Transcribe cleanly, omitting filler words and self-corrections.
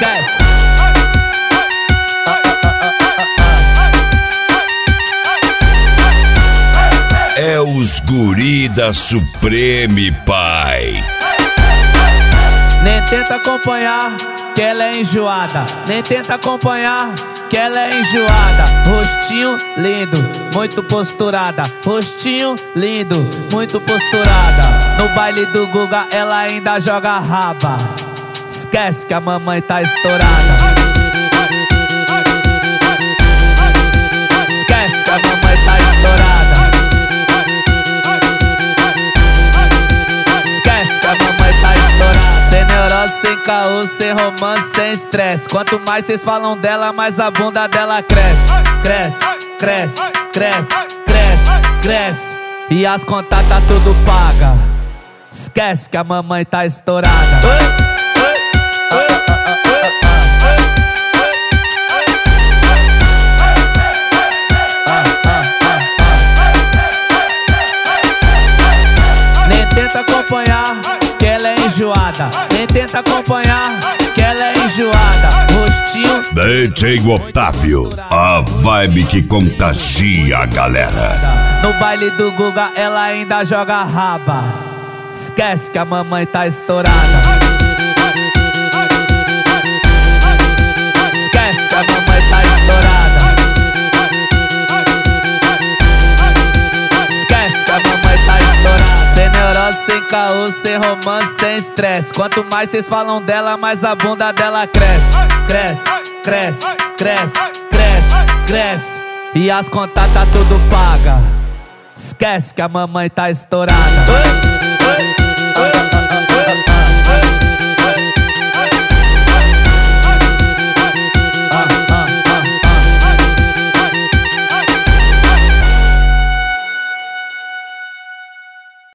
Esquece. É os guri da Supreme, pai. Nem tenta acompanhar, que ela é enjoada. Nem tenta acompanhar, que ela é enjoada. Rostinho lindo, muito posturada. Rostinho lindo, muito posturada. No baile do Guga ela ainda joga raba. Esquece que a mamãe tá estourada. Esquece que a mamãe tá estourada. Esquece que a mamãe tá estourada. Sem neurose, sem caô, sem romance, sem estresse. Quanto mais vocês falam dela, mais a bunda dela cresce. Cresce, cresce, cresce, cresce, cresce. E as contas tá tudo paga. Esquece que a mamãe tá estourada. Nem tenta acompanhar, que ela é enjoada. Nem tenta acompanhar, que ela é enjoada. Rostinho DJ Otávio, a vibe que contagia a galera. no baile do Guga ela ainda joga raba. Esquece que a mamãe tá estourada. Esquece que a mamãe tá estourada. Esquece que a mamãe tá estourada. Sem neurose, sem caô, sem romance, sem estresse. Quanto mais vocês falam dela, mais a bunda dela cresce. Cresce, cresce, cresce, cresce, cresce. E as contas tá tudo paga. Esquece que a mamãe tá estourada.